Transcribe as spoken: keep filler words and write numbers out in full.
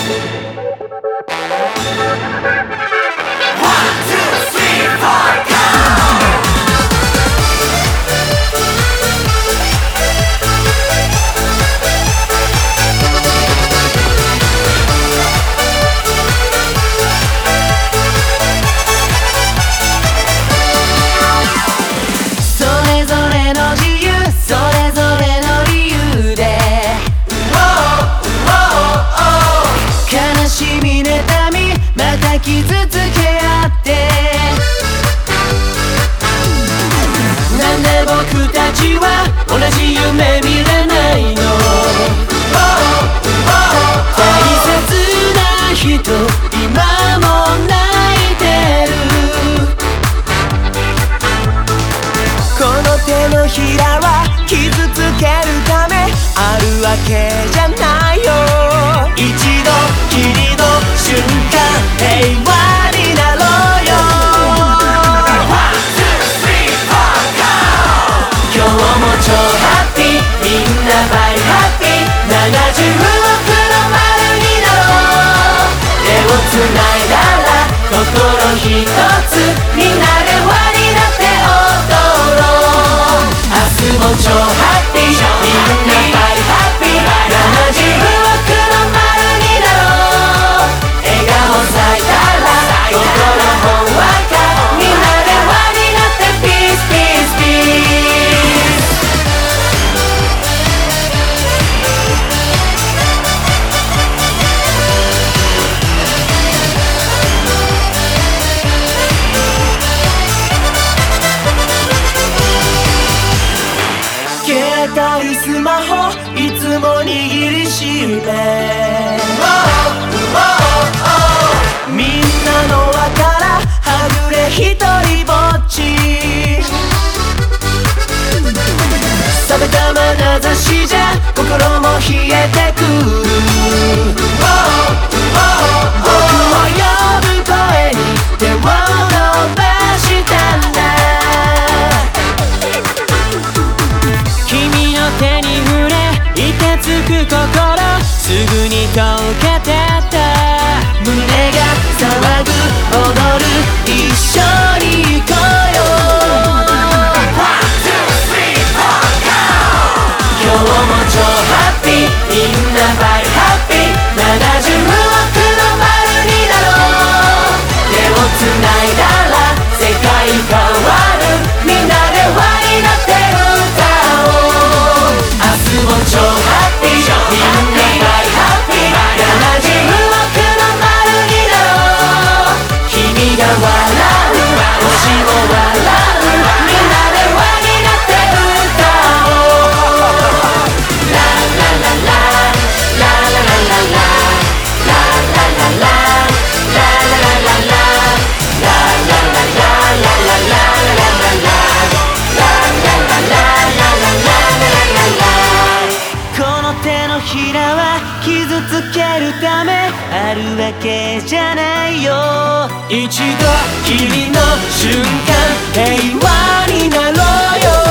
傷つけ合ってなんで僕たちは同じ夢見れないの。大切な人今も泣いてる。この手のひらは傷つけるためあるわけじゃないよ。一度きりの瞬間平和になろうよ。今日も超ハッピーみんなバイハッピーななじゅうおくの丸になろう。手をつないだら心ひとつみんなで輪になって踊ろう。明日も超ハッピーみんなバイハッピーななじゅうおくの丸になろう。笑顔咲いたら心ほんわかみんなで輪になってピースピースピース。携帯スマホいつも握りしめみんなの輪からはぐれひとりぼっち。冷めた眼差しじゃ心も冷えてくる。僕を呼ぶ声に手を伸ばしたんだ。君の手に触れいてつく心すぐに溶けてった胸が騒ぐ踊る一緒に行こうよ。今日も超ハッピーみんなバイハッピーななじゅうおくの丸になろう。手をつないだら世界変わるみんなで輪になって歌おう。明日も超ハッピーみんなバイハッピーななじゅうおくの丸になろう。君が笑う星も笑うみんなで輪になって歌おう。ララララララララララララララララララ手のひらは傷つけるためあるわけじゃないよ。一度きりの瞬間平和になろうよ。